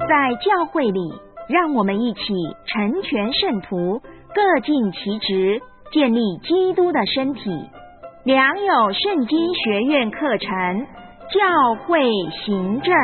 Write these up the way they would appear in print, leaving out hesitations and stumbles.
在教会里，让我们一起成全圣徒，各尽其职，建立基督的身体。良友圣经学院课程，教会行政。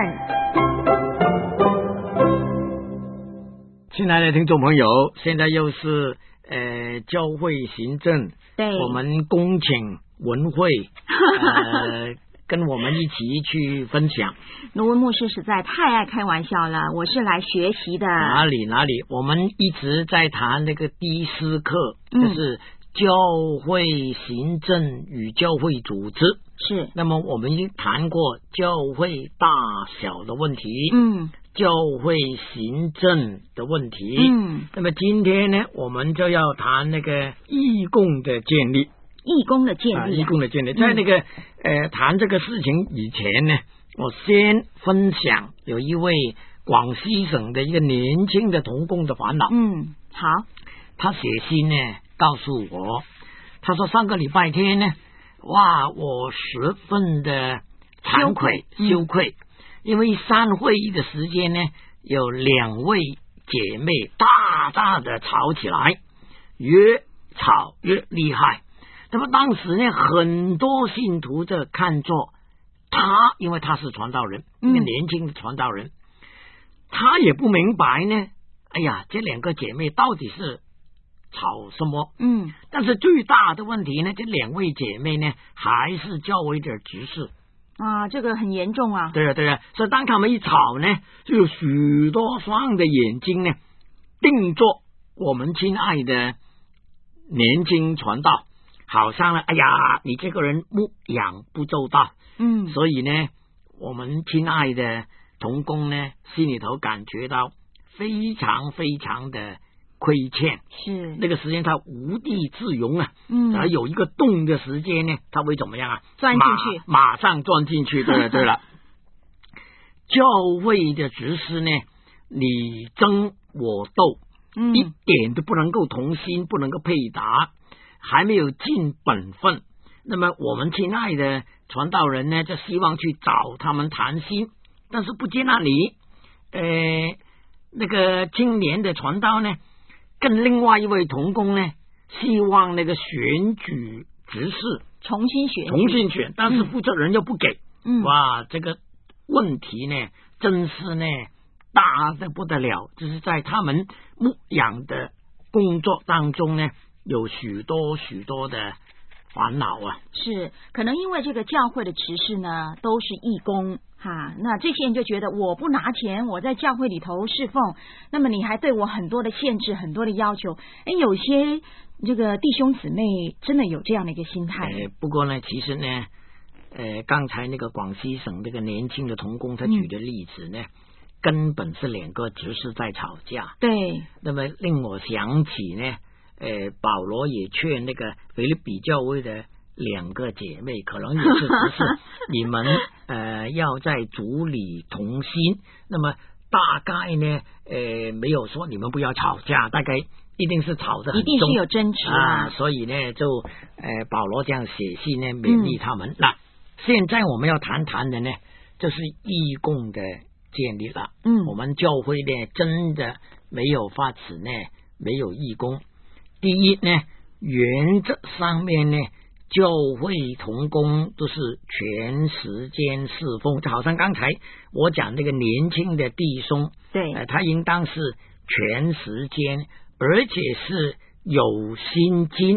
亲爱的听众朋友，现在又是教会行政， 对， 我们恭请文慧跟我们一起去分享。 卢文牧师实在太爱开玩笑了，我是来学习的。 哪里，我们一直在谈那个第四课，就是教会行政与教会组织。 是， 那么我们已经谈过教会大小的问题，教会行政的问题，那么今天呢，我们就要谈那个义工的建立。 义工的建立， 在那个谈这个事情以前呢，我先分享有一位广西省的一个年轻的同工的烦恼。 好， 他写信呢告诉我，他说上个礼拜天呢，哇，我十分的惭愧羞愧，因为3会议的时间呢，有2位姐妹大的吵起来，越吵越厉害。那么当时呢，很多信徒就看作他，因为他是传道人，一个年轻的传道人，他也不明白呢，哎呀，这2个姐妹到底是吵什么？但是最大的问题呢，这2位姐妹呢，还是教会的执事啊，这个很严重啊。 对啊，所以当他们一吵呢，就有许多双的眼睛呢，盯着我们亲爱的年轻传道。好像呢，哎呀，你这个人牧养不周到，所以呢，我们亲爱的同工呢，心里头感觉到非常的亏欠。是那个时间他无地自容啊，而有一个洞的时间呢，他会怎么样啊？ 钻进去， 马上钻进去。对了，教会的执事呢，你争我斗，一点都不能够同心，不能够配搭。还没有尽本分，那么我们亲爱的传道人呢，就希望去找他们谈心，但是不接纳你。那个青年的传道呢，跟另外一位同工呢，希望那个选举执事重新选，但是负责人又不给。哇，这个问题呢，真是呢大的不得了，就是在他们牧养的工作当中呢，有许多的烦恼啊。是， 可能因为这个教会的执事呢都是义工哈，那这些人就觉得我不拿钱，我在教会里头侍奉，那么你还对我很多的限制，很多的要求。有些这个弟兄姊妹真的有这样的一个心态。 不过呢，其实呢，刚才那个广西省这个年轻的同工他举的例子呢，根本是2个执事在吵架。对，那么令我想起呢。保罗也劝那个腓立比教会的2个姐妹，可能也是执事，你们要在主里同心。那么大概呢，没有说你们不要吵架，大概一定是吵得很重， 一定是有争执啊。 所以呢，就保罗这样写信呢，勉励他们。那现在我们要谈的呢，就是义工的建立了。我们教会呢，真的没有法子呢，没有义工。第一呢，原则上面呢，教会同工都是全时间侍奉，就好像刚才我讲那个年轻的弟兄，对，他应当是全时间，而且是有薪金。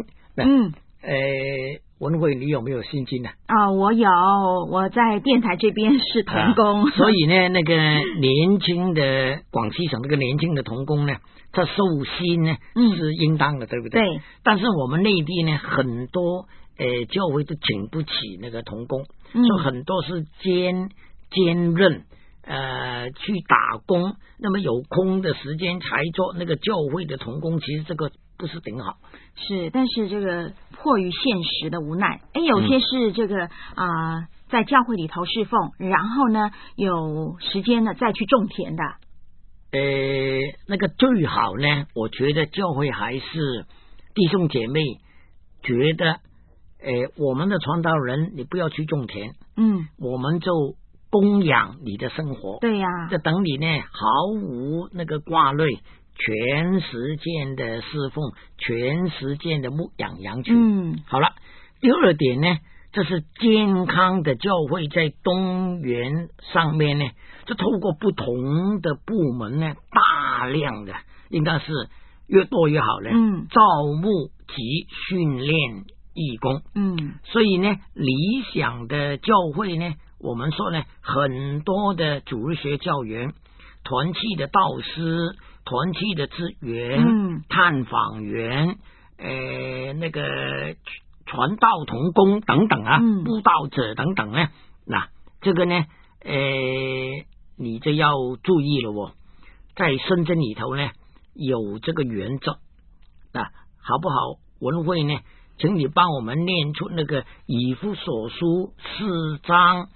文慧，你有没有薪金呢？ 我有，我在电台这边是同工， 所以呢，那个年轻的广西省那个年轻的同工呢，他受薪呢是应当的，对不对？对。但是我们内地呢，很多教会都请不起那个同工，所以很多是兼任去打工，那么有空的时间才做那个教会的同工，其实这个不是挺好。 是，但是这个迫于现实的无奈，有些是这个在教会里头侍奉，然后呢有时间呢再去种田的。 那个最好呢，我觉得教会还是弟兄姐妹觉得我们的传道人你不要去种田，我们就供养你的生活。 对呀， 这等你呢毫无那个挂虑，全时间的侍奉，全时间的牧养羊群。好了，第二点呢，这是健康的教会在动员上面呢，就透过不同的部门呢，大量的应该是越多越好呢，招募及训练义工。所以呢，理想的教会呢，我们说呢，很多的主日学教员、团契的导师、团契的职员、探访员、那个传道同工等等啊，布道者等等呢，那这个呢，你就要注意了哦，在圣经里头呢有这个原则，那好不好？文慧呢，请你帮我们念出那个以弗所书4章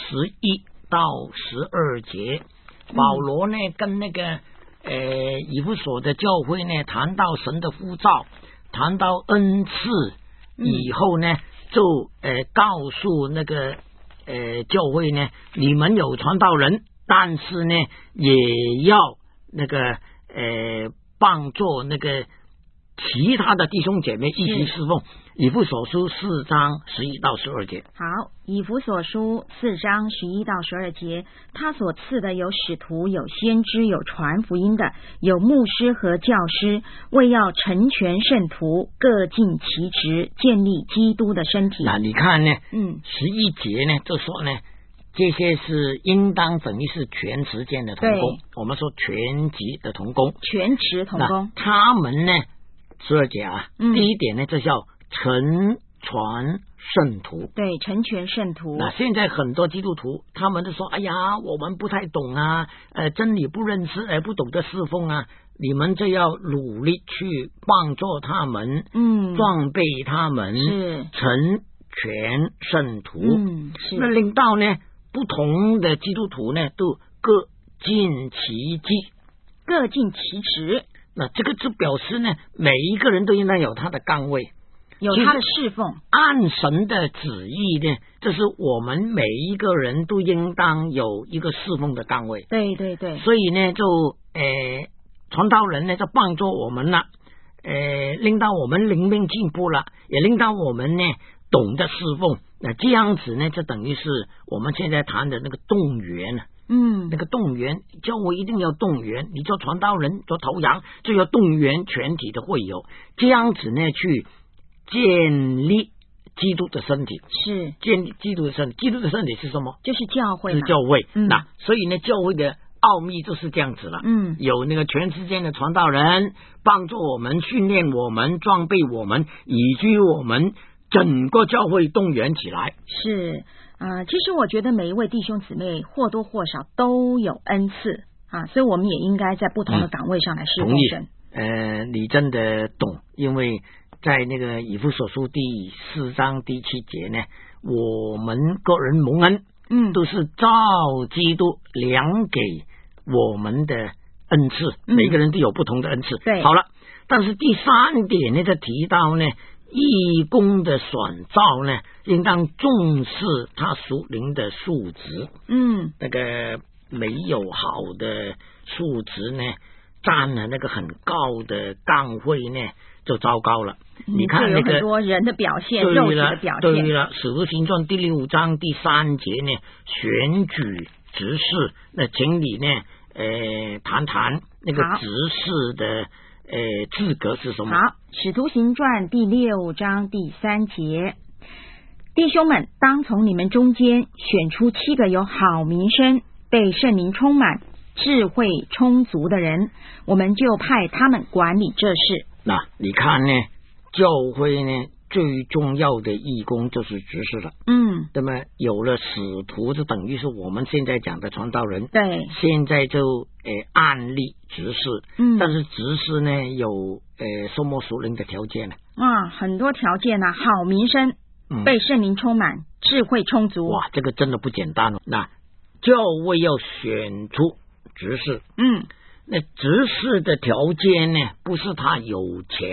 11到12节。保罗呢跟那个以弗所的教会呢谈到神的呼召，谈到恩赐以后呢，就告诉那个教会呢，你们有传道人，但是呢也要那个帮助那个其他的弟兄姐妹一起侍奉。以弗所书4章11到12节。 好，以弗所书4章11到12节，他所赐的有使徒，有先知，有传福音的，有牧师和教师，为要成全圣徒，各尽其职，建立基督的身体。 那你看呢，11节呢就说呢，这些是应当等于是全时间的同工，我们说全级的同工， 全职同工。 他们呢12节啊，第一点呢，这叫成传圣徒。对， 成全圣徒。 那现在很多基督徒他们都说，哎呀，我们不太懂啊，真理不认识，不懂得侍奉啊，你们就要努力去帮助他们，装备他们，成全圣徒。那领导呢，不同的基督徒呢，都各尽其职， 各尽其职。 那这个就表示呢，每一个人都应该有他的岗位， 有他的侍奉。 按神的旨意呢，这是我们每一个人都应当有一个侍奉的岗位。 对对对。 所以呢，就传道人呢，就帮助我们了，令到我们灵命进步了，也令到我们呢懂得侍奉。那这样子呢，就等于是我们现在谈的那个动员了。那个动员，教会一定要动员，你做传道人做头羊，就要动员全体的会友，这样子呢去建立基督的身体。是建立基督的身体。基督的身体是什么？ 就是教会， 是教会。那所以呢，教会的奥秘就是这样子了。有那个全世界的传道人帮助我们，训练我们，装备我们，以至于我们整个教会动员起来。 是其实我觉得每一位弟兄姊妹或多或少都有恩赐所以我们也应该在不同的岗位上来侍奉神。 你真的懂，因为在那个以弗所书第4章第7节呢，我们个人蒙恩，都是照基督量给我们的恩赐，每个人都有不同的恩赐。 对， 好了，但是第3点呢，就提到呢，义工的选召呢，应当重视他属灵的素质。那个没有好的素质呢，占了那个很高的岗位呢，就糟糕了。你看那个很多人的表现，肉体的表现。 对了，使徒行传第6章第3节呢，选举执事。那请你呢，谈谈那个执事的资格是什么？ 好，使徒行传第6章第3节，弟兄们，当从你们中间选出7个有好名声、被圣灵充满、智慧充足的人，我们就派他们管理这事。 那你看呢，教会呢最重要的义工就是执事了。那么有了使徒，就等于是我们现在讲的传道人。 对， 现在就按立执事。但是执事呢有什么属灵的条件呢？ 很多条件呢，好名声，被圣灵充满，智慧充足。 哇，这个真的不简单哦。那教会要选出执事。那执事的条件呢，不是他有钱，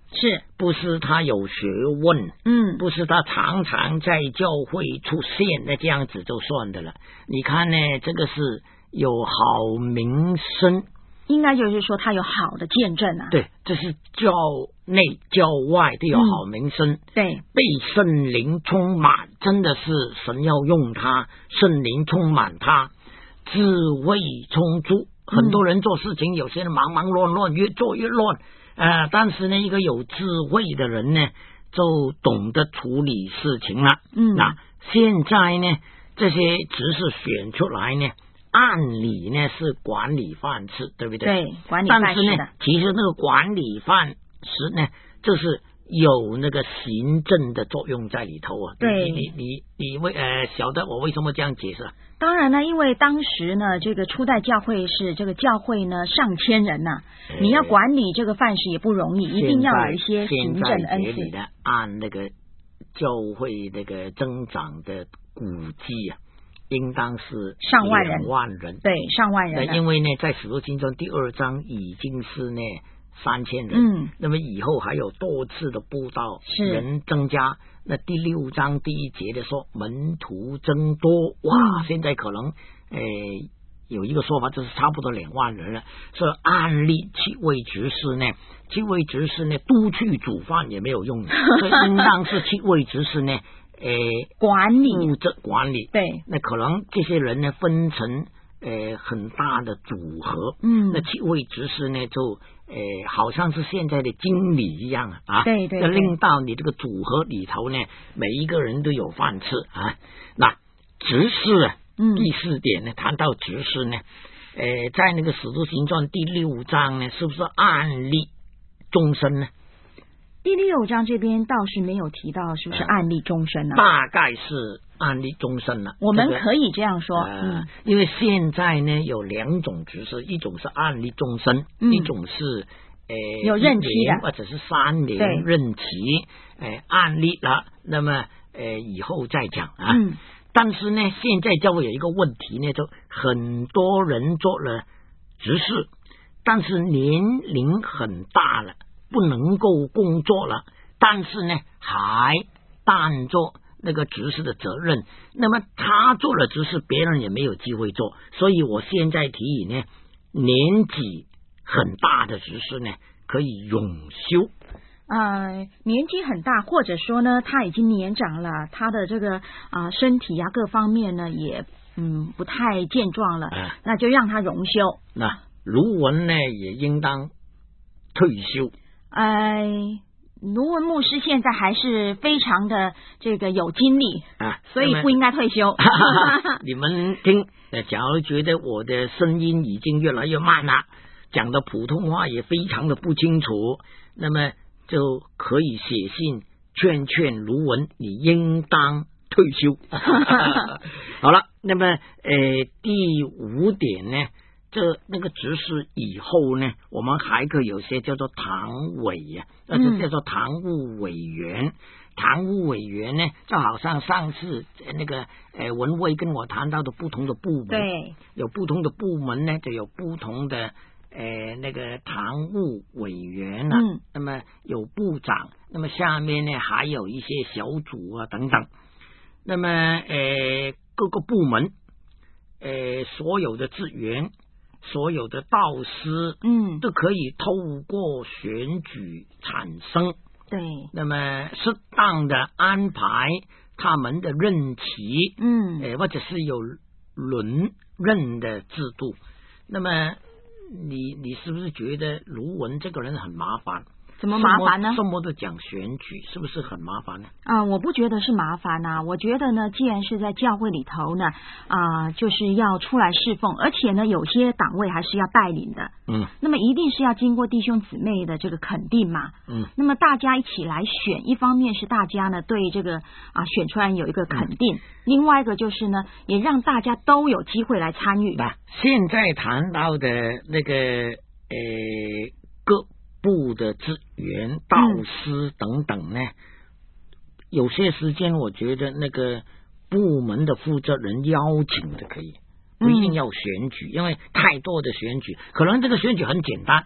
是不是他有学问，不是他常常在教会出现，那这样子就算的了。你看呢，这个是有好名声， 应该就是说他有好的见证啊。 对，这是教内教外都有好名声， 对， 被圣灵充满，真的是神要用他，圣灵充满他，智慧充足。很多人做事情，有些人忙忙乱乱，越做越乱。但是呢，一个有智慧的人呢，就懂得处理事情了。那现在呢，这些执事选出来呢，按理呢是管理范式，对不对？ 对，管理范式的。 但是呢，其实那个管理范式呢，就是有那个行政的作用在里头啊。 对， 你晓得我为什么这样解释啊？ 当然呢，因为当时呢，这个初代教会是这个教会呢上千人呐，你要管理这个范式也不容易，一定要有一些行政的恩赐。 按那个教会那个增长的估计啊，应当是上万人，对，上万人。 因为呢，在使徒行传第2章已经是呢3000人，那么以后还有多次的布道，人增加。那第6章第1节的说门徒增多，哇，现在可能有一个说法就是差不多2万人了。所以按立7位执事呢，7位执事呢都去煮饭也没有用，所以应当是7位执事呢管理， 负责管理。 对， 那可能这些人呢分成很大的组合，那7位执事呢就好像是现在的经理一样啊， 对， 要令到你这个组合里头呢，每一个人都有饭吃啊。那执事第4点呢，谈到执事呢，在那个使徒行传第6章呢，是不是按立终身呢？ 第6章这边倒是没有提到是不是按立终身啊？ 大概是按立终身了， 我们可以这样说。 因为现在呢有2种执事，一种是按立终身，一种是有任期的， 或者是3年任期，按立了，那么以后再讲啊。但是呢，现在教会有一个问题呢，就很多人做了执事，但是年龄很大了，不能够工作了，但是呢还担着那个执事的责任，那么他做了执事，别人也没有机会做，所以我现在提议呢，年纪很大的执事呢可以永休。 年纪很大，或者说呢他已经年长了，他的这个身体各方面呢也不太健壮了，那就让他永休。 那卢文呢也应当退休。 卢文牧师现在还是非常的这个有精力所以不应该退休。 你们听，假如觉得我的声音已经越来越慢了，讲的普通话也非常的不清楚，那么就可以写信劝卢文，你应当退休。好了，那么第5点呢，那个执事以后呢，我们还可以有些叫做堂委就叫做堂务委员。堂务委员呢，就好像上次那个文蔚跟我谈到的不同的部门， 对， 有不同的部门呢，就有不同的那个堂务委员那么有部长，那么下面呢还有一些小组等等，那么各个部门所有的资源，所有的导师都可以透过选举产生， 对， 那么适当的安排他们的任期，或者是有轮任的制度。那么你是不是觉得卢文这个人很麻烦？ 怎么麻烦呢？ 这么的讲选举，是不是很麻烦呢？ 我不觉得是麻烦我觉得呢，既然是在教会里头呢，就是要出来侍奉，而且呢，有些岗位还是要带领的，那么一定是要经过弟兄姊妹的这个肯定嘛，那么大家一起来选，一方面是大家呢对这个选出来有一个肯定，另外一个就是呢，也让大家都有机会来参与。 现在谈到的那个各部的资源、导师等等呢，有些时间我觉得那个部门的负责人邀请的可以，不一定要选举，因为太多的选举，可能这个选举很简单，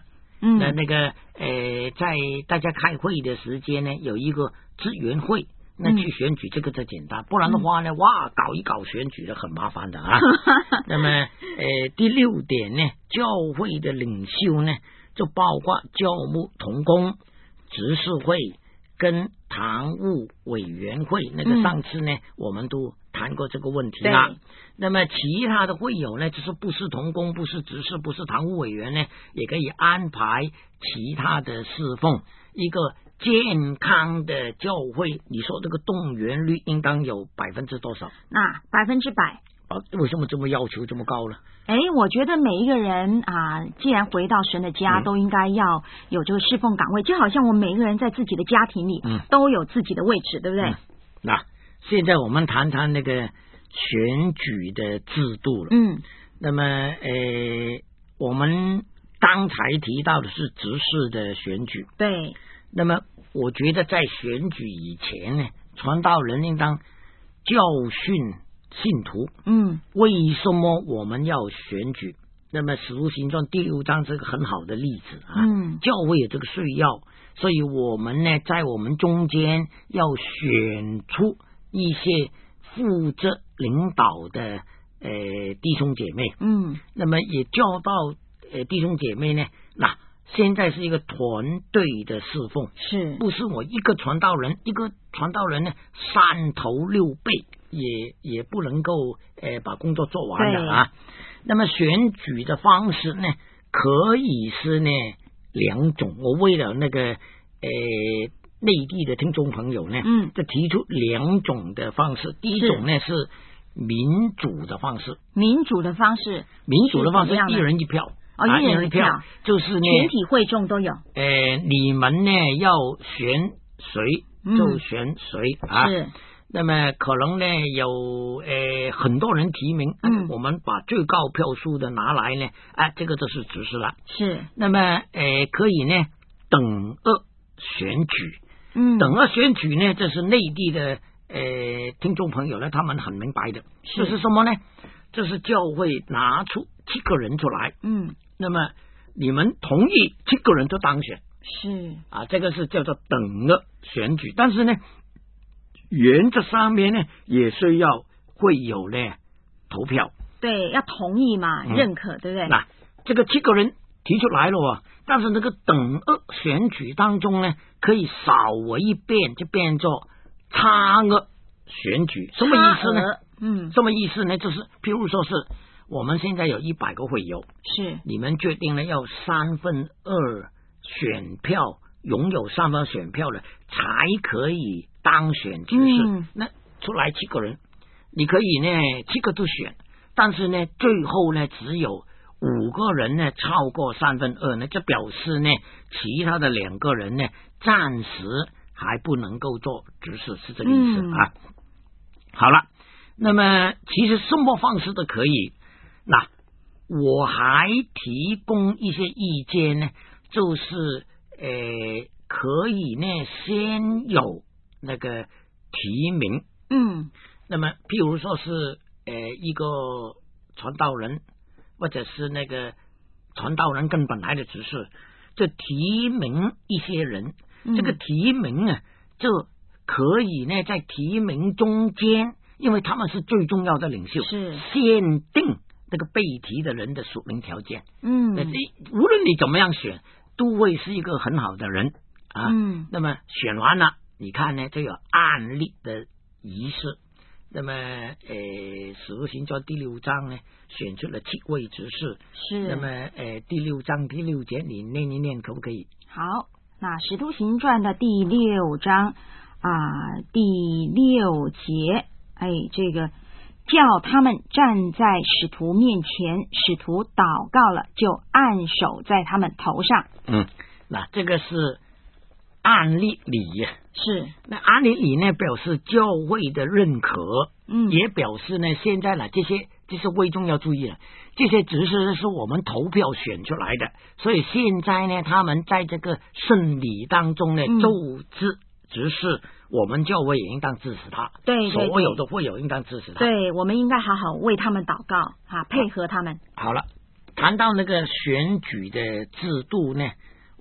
那个在大家开会的时间呢，有一个支援会。那去选举这个就简单，不然的话呢，哇，搞一搞选举的很麻烦的啊。那么第6点呢，教会的领袖呢，就包括教牧同工、执事会跟堂务委员会。那个上次呢，我们都谈过这个问题了。那么其他的会友呢，就是不是同工、不是执事、不是堂务委员呢，也可以安排其他的侍奉。一个健康的教会，你说这个动员率应当有多少？ 那100%。 为什么这么要求这么高呢？ 我觉得每一个人啊，既然回到神的家，都应该要有这个侍奉岗位，就好像我们每一个人在自己的家庭里，都有自己的位置，对不对？ 那现在我们谈谈那个选举的制度了。那么我们刚才提到的是执事的选举， 对。 那么我觉得在选举以前呢，传道人应当教训信徒，为什么我们要选举？那么使徒行传第6章是个很好的例子啊。教会有这个需要，所以我们呢，在我们中间要选出一些负责领导的弟兄姐妹。那么也教导弟兄姐妹呢，那现在是一个团队的侍奉，不是我一个传道人呢3头6臂也不能够把工作做完的啊。那么选举的方式呢，可以是呢2种。我为了那个内地的听众朋友呢，就提出2种的方式。第一种呢是民主的方式，一人一票。 一人一票， 就是呢， 全体会众都有。 你们呢要选谁就选谁啊。 是。 那么可能呢有很多人提名，我们把最高票数的拿来呢，这个就是执事了。 是。 那么可以呢等额选举。等额选举呢，这是内地的听众朋友呢，他们很明白的。这是什么呢？这是教会拿出7个人出来，那么你们同意7个人就当选， 是啊，这个是叫做等额选举。但是呢，原则上面呢，也需要会有呢投票， 对，要同意嘛，认可，对不对？ 那这个7个人提出来了，但是那个等额选举当中呢，可以少我一遍，就变作差额选举。什么意思呢？什么意思呢？就是譬如说是我们现在有100个会友， 是你们决定了要2/3选票，拥有3/3选票了才可以当选执事。那出来7个人，你可以呢7个都选，但是呢最后呢只有5个人呢超过2/3呢，这表示呢其他的2个人呢暂时还不能够做执事，是这个意思啊。好了。那么其实什么方式都可以，那我还提供一些意见呢，就是可以呢先有那个提名，那么譬如说是一个传道人，或者是那个传道人跟本来的执事，就提名一些人，这个提名啊，就可以呢在提名中间。因为他们是最重要的领袖， 是限定那个被提的人的属灵条件。无论你怎么样选，都会是一个很好的人啊。那么选完了，你看呢，就有案例的仪式。那么使徒行传第6章呢，选出了7位执事。 是。 那么第6章第6节，你念一念可不可以？ 好，那使徒行传的第6章第6节。这个叫他们站在使徒面前，使徒祷告了，就按手在他们头上。 那这个是按立礼， 是。那按立礼呢，表示教会的认可，也表示呢，现在呢，这些会众要注意了，这些执事是我们投票选出来的，所以现在呢，他们在这个圣礼当中呢，奏之执事。我们教会也应当支持他， 对， 所有的会友应当支持他。 对，我们应该好好为他们祷告，配合他们。 好了，谈到那个选举的制度呢，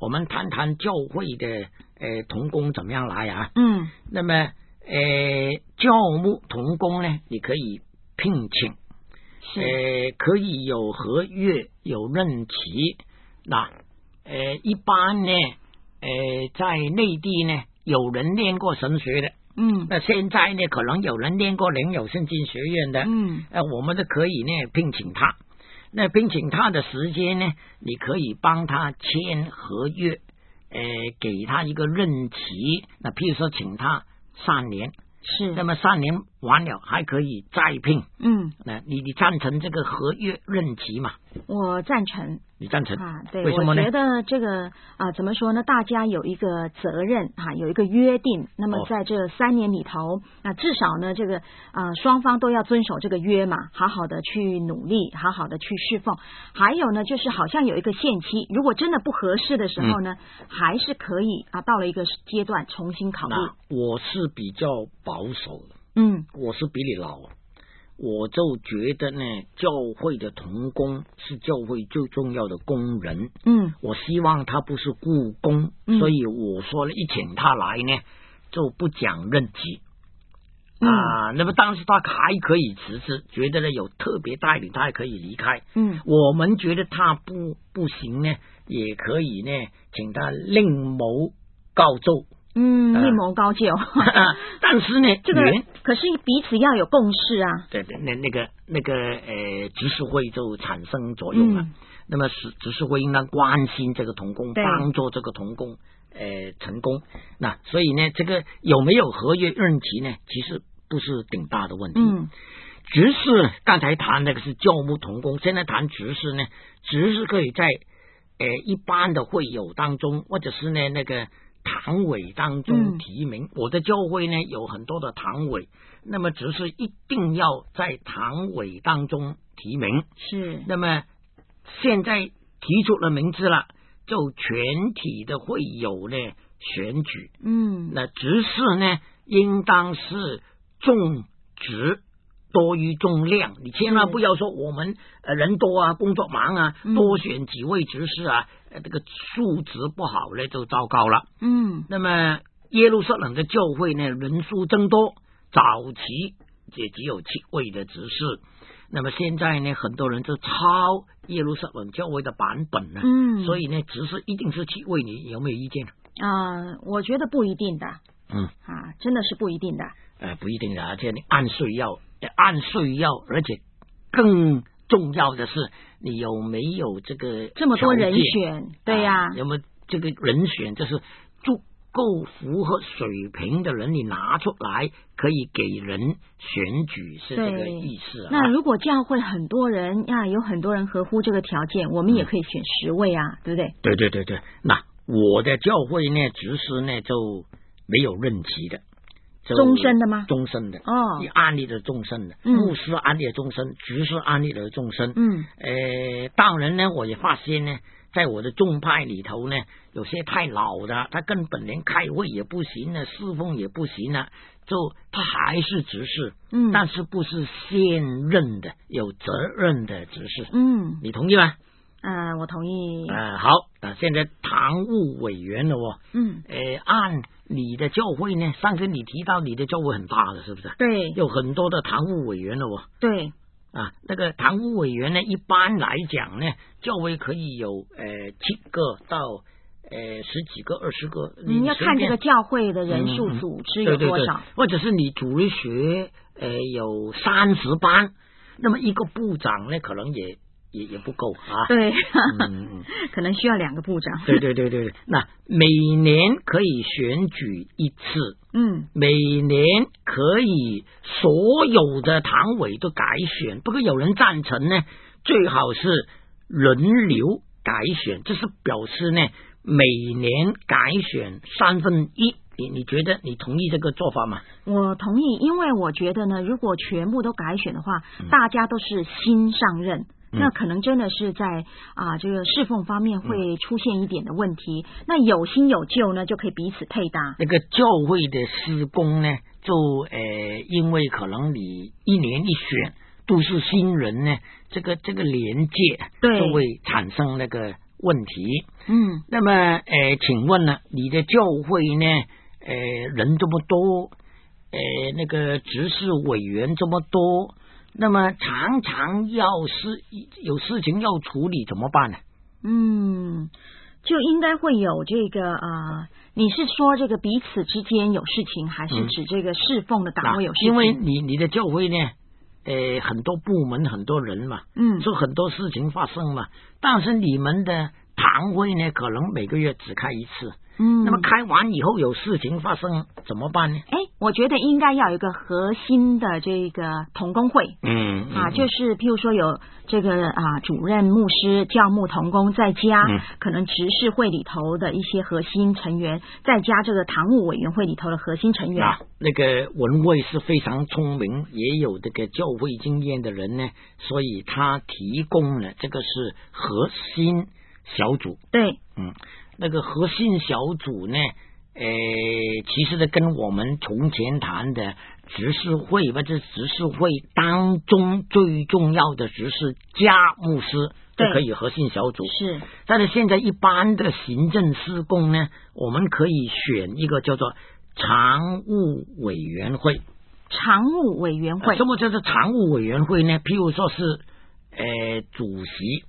我们谈谈教会的同工怎么样来啊？那么教牧同工呢，你可以聘请，可以有合约有任期。那一般呢在内地呢有人念过神学的，那现在呢可能有人念过灵友圣经学院的，我们都可以呢聘请他。那聘请他的时间呢，你可以帮他签合约，给他一个任期。那譬如说请他3年， 是， 那么3年完了还可以再聘。那你赞成这个合约任期吗？ 我赞成。 你赞成啊？对， 为什么呢？ 我觉得这个怎么说呢？大家有一个责任有一个约定。那么在这3年里头，那至少呢，这个双方都要遵守这个约嘛，好好的去努力，好好的去侍奉。还有呢，就是好像有一个限期，如果真的不合适的时候呢，还是可以到了一个阶段重新考虑。 那我是比较保守的，我是比你老。我就觉得呢，教会的同工是教会最重要的工人。我希望他不是雇工，所以我说了，一请他来呢，就不讲任期。那么当时他还可以辞职，觉得呢有特别带领，他还可以离开。我们觉得他不行呢，也可以呢，请他另谋高就。 另谋高就。 但是呢， 这个可是彼此要有共识啊。 对，那个执事会就产生作用了。那么执事会应当关心这个同工，帮助这个同工成功。那所以呢，这个有没有合约任期呢？其实不是顶大的问题。执事刚才谈那个是教牧同工，现在谈执事呢，执事可以在一般的会友当中，或者是呢那个堂委当中提名。我的教会呢有很多的堂委，那么执事一定要在堂委当中提名。 是， 那么现在提出了名字了，就全体的会友呢选举。那执事呢应当是重质多于重量，你千万不要说我们人多啊，工作忙啊，多选几位执事啊，这个素质不好呢就糟糕了。那么耶路撒冷的教会呢人数增多，早期也只有7位的执事，那么现在呢很多人就抄耶路撒冷教会的版本了。所以呢执事一定是7位，你有没有意见？ 我觉得不一定的。真的是不一定的。 不一定的，而且你按岁要，而且更重要的是你有没有这个这么多人选？对呀， 有没有这个人选，就是足够符合水平的人，你拿出来可以给人选举，是这个意思。 那如果教会很多人有很多人合乎这个条件，我们也可以选10位啊，对不对？ 对。那我的教会呢，执事呢就没有任期的。 终身的吗？ 终身的你安立的终身的，牧师安立的终身，执事安立的终身。当然呢，我也发现呢，在我的宗派里头呢，有些太老的，他根本连开会也不行了，侍奉也不行了，就他还是执事，但是不是现任的有责任的执事。你同意吗？ 我同意。 好，现在堂务委员了按你的教会呢，上次你提到你的教会很大的，是不是？ 对， 有很多的堂务委员了对。 那个堂务委员呢，一般来讲呢，教会可以有7个到10几个、20个。 你要看这个教会的人数、组织有多少， 或者是你主日学有30班，那么一个部长呢，可能也不够啊。 对，可能需要2个部长。 对。那每年可以选举1次，每年可以所有的堂委都改选，不过有人赞成呢，最好是轮流改选，这是表示呢，每年改选1/3。你觉得你同意这个做法吗？ 我同意，因为我觉得呢，如果全部都改选的话，大家都是新上任。那可能真的是在这个侍奉方面会出现一点的问题。那有新有旧呢，就可以彼此配搭。 那个教会的事工呢，就因为可能你1年1选都是新人呢，这个连接就会产生那个问题。 嗯， 那么请问呢，你的教会呢，人这么多，那个执事委员这么多，那么常常有事情要处理，怎么办呢？ 嗯，就应该会有这个你是说这个彼此之间有事情，还是指这个侍奉的党会有事情？ 因为你的教会呢，很多部门很多人嘛，所以很多事情发生嘛。但是你们的堂会呢，可能每个月只开一次。那么开完以后有事情发生怎么办呢？ 我觉得应该要有一个核心的这个同工会，就是譬如说有这个主任牧师、教牧同工，再加可能执事会里头的一些核心成员，再加这个堂务委员会里头的核心成员。 那个文慧是非常聪明，也有这个教会经验的人呢，所以他提供了这个是核心小组。 对， 那个核心小组呢，其实呢跟我们从前谈的执事会或者执事会当中最重要的执事加牧师都可以核心小组。 是， 但是现在一般的行政事工呢，我们可以选一个叫做常务委员会。 常务委员会， 什么叫做常务委员会呢？譬如说是主席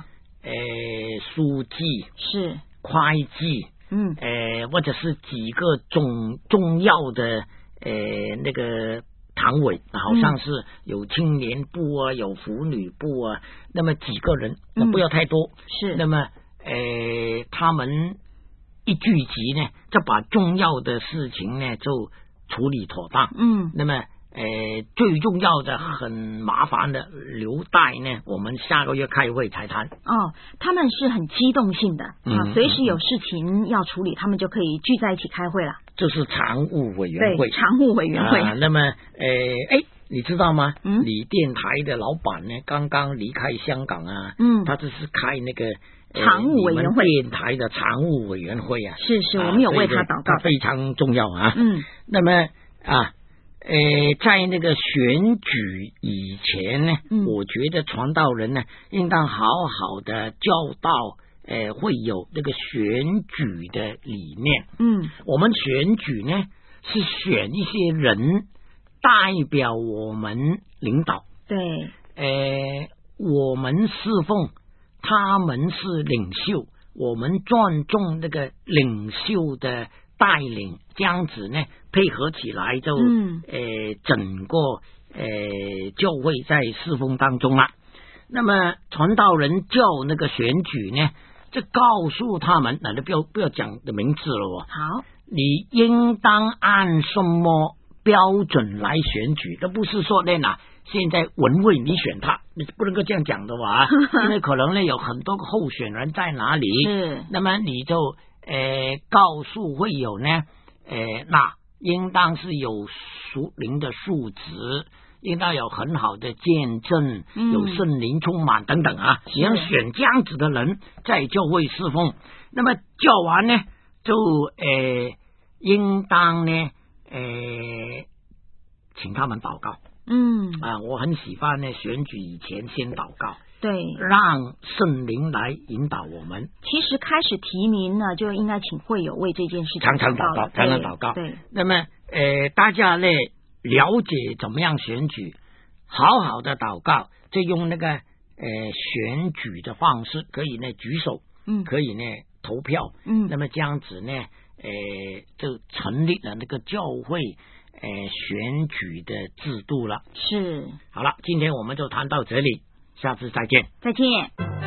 书记是会计，或者是几个重要的那个堂委，好像是有青年部啊，有妇女部啊，那么几个人，那不要太多。 是， 那么他们一聚集呢，就把重要的事情呢就处理妥当。那么最重要的很麻烦的留待呢，我们下个月开会才谈。 他们是很机动性的随时有事情要处理，他们就可以聚在一起开会了。 这是常务委员会。 对，常务委员会。 那么你知道吗？你电台的老板呢，刚刚离开香港啊，他这是开那个常务委员会， 电台的常务委员会啊。 是，我们有为他祷告， 他非常重要啊。那么在那个选举以前呢，我觉得传道人呢，应当好好的教导，会有这个选举的理念。我们选举呢，是选一些人代表我们领导。 对， 我们侍奉，他们是领袖，我们尊重这个领袖的带领，这样子呢配合起来就整个教会在侍奉当中了。那么传道人叫那个选举呢，就告诉他们，那就不要讲的名字了。 好， 你应当按什么标准来选举？这不是说呢现在文慧你选他，你不能够这样讲的吧？因为可能呢有很多个候选人在哪里，那么你就告诉会友呢，那应当是有属灵的素质，应当有很好的见证，有圣灵充满等等啊，你要选这样子的人在教会侍奉。那么教完呢，就应当呢请他们祷告。我很喜欢呢，选举以前先祷告， 对， 让圣灵来引导我们。 其实开始提名呢，就应该请会友为这件事情常常祷告。 对， 那么大家呢了解怎么样选举，好好的祷告，就用那个选举的方式，可以呢举手，可以呢投票，那么这样子呢，就成立了那个教会选举的制度了。 是， 好了，今天我们就谈到这里，下次再见。 再见。